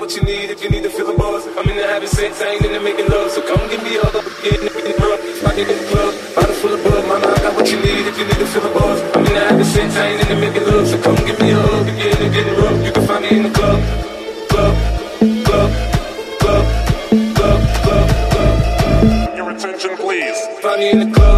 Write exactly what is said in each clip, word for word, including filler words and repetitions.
what you need if you need to feel the buzz. I'm in the having sex, I ain't in the making love. So come give me a hug, get in the club. I get in the club, bottle full of bug. Mama, I got what you need if you need to feel the buzz. I'm in the having sex, I ain't in the making love. So come give me a hug, get in the getting rough. You can find me in the club, club, club, club, club, club, club. Your attention, please. Find me in the club.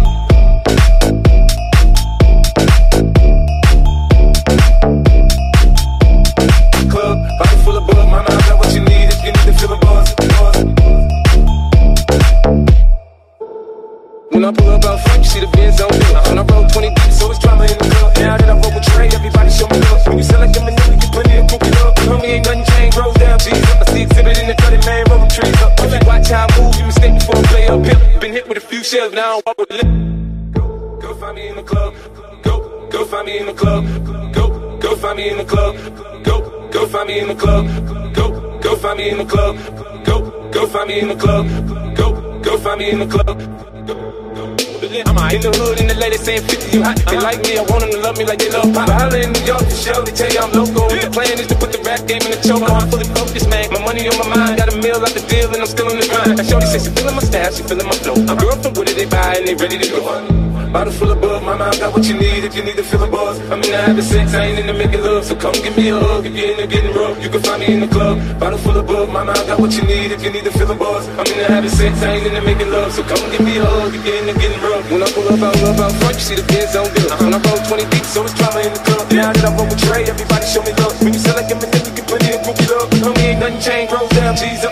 When I pull up out front, you see the Benz on me. When I roll twenty deep, so it's drama in the club. Now that I roll with Trey, everybody show me love. When you sell like Eminem, you get plenty of cooking up. Homie, ain't nothing changed, rolls down, G's up. I see exhibit in the thirty, man, rolling trees up. If you watch how I move, you mistake before I play up. Pimp, been hit with a few shells, now I don't walk with a lip. Go, go find me in the club. Go, go find me in the club. Go, go find me in the club. Go, go find me in the club. Go, go find me in the club. Go, go find me in the club. Go, go find me in the club. I'm in the hood and the ladies saying fifty, you hot. They like me, I want them to love me like they love pop. But holla in New York for sure, they tell you I'm local. The plan is to put the rap game in the choke. I'm fully focused, man. My money on my mind, got a meal out the deal and I'm still in the grind. Now shorty says she feeling my style, she feeling my flow. A girl from Wooded, they buy and they ready to go. Bottle full of bug, mama, I got what you need if you need to feel the buzz. I'm in the having sex, I ain't in the making love. So come give me a hug if you're in the getting rough. You can find me in the club. Bottle full of bug, mama, I got what you need if you need to feel the buzz. I'm in the having sex, I ain't in the making love. So come give me a hug if you're in the getting rough. When I pull up out love out front, you see the Benz on good. When I roll twenty deep, so it's drama in the club. Now that I roll with Trey, everybody show me love. When you sell like Eminem, you get plenty of groupie love. Homie, ain't nothing changed, rolls down, G's up.